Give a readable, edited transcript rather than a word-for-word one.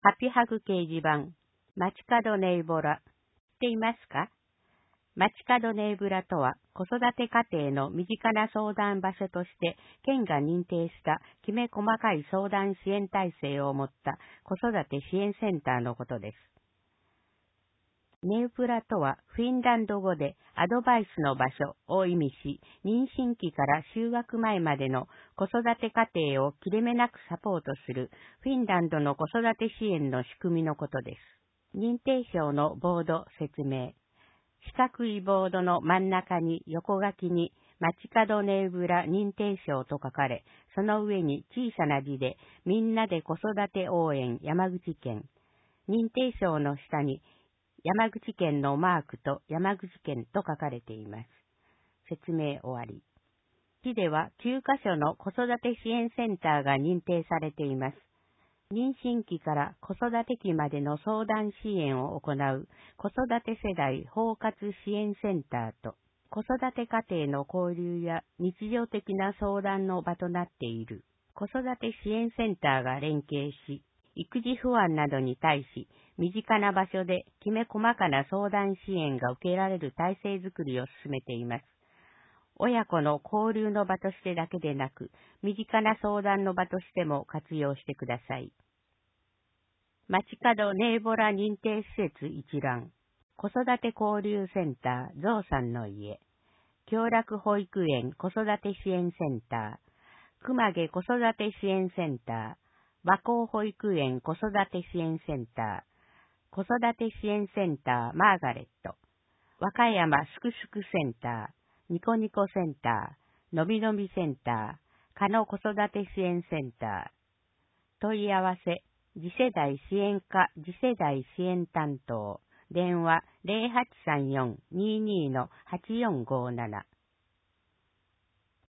ハピハグ掲示板、街角ネイボラ、知っていますか？街角ネイブラとは、子育て家庭の身近な相談場所として、県が認定したきめ細かい相談支援体制を持った子育て支援センターのことです。ネウプラとはフィンランド語でアドバイスの場所を意味し、妊娠期から就学前までの子育て家庭を切れ目なくサポートするフィンランドの子育て支援の仕組みのことです。認定証のボード説明。四角いボードの真ん中に横書きに街角ネウブラ認定証と書かれ、その上に小さな字でみんなで子育て応援山口県。認定証の下に山口県のマークと山口県と書かれています。説明終わり。市では9カ所の子育て支援センターが認定されています。妊娠期から子育て期までの相談支援を行う子育て世代包括支援センターと子育て家庭の交流や日常的な相談の場となっている子育て支援センターが連携し、育児不安などに対し、身近な場所できめ細かな相談支援が受けられる体制づくりを進めています。親子の交流の場としてだけでなく、身近な相談の場としても活用してください。街角ネーボラ認定施設一覧。子育て交流センター、ゾウさんの家。共楽保育園子育て支援センター。熊毛子育て支援センター。和光保育園子育て支援センター。子育て支援センター、マーガレット。和歌山すくすくセンター。ニコニコセンター。のびのびセンター。かの子育て支援センター。問い合わせ。次世代支援課次世代支援担当。電話 0834-22-8457